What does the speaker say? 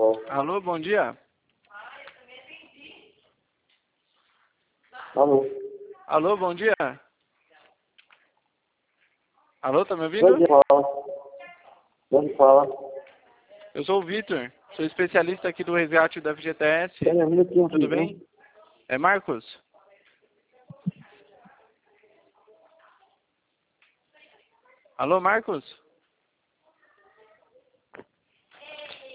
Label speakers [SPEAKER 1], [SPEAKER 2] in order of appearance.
[SPEAKER 1] Alô, bom dia.
[SPEAKER 2] Alô.
[SPEAKER 1] Alô, bom dia. Alô, tá me ouvindo?
[SPEAKER 2] Onde fala? Onde fala?
[SPEAKER 1] Eu sou o Vitor, sou especialista aqui do resgate do FGTS.
[SPEAKER 2] Tem um minutinho,
[SPEAKER 1] Tudo
[SPEAKER 2] filho.
[SPEAKER 1] bem? É Marcos? Alô, Marcos?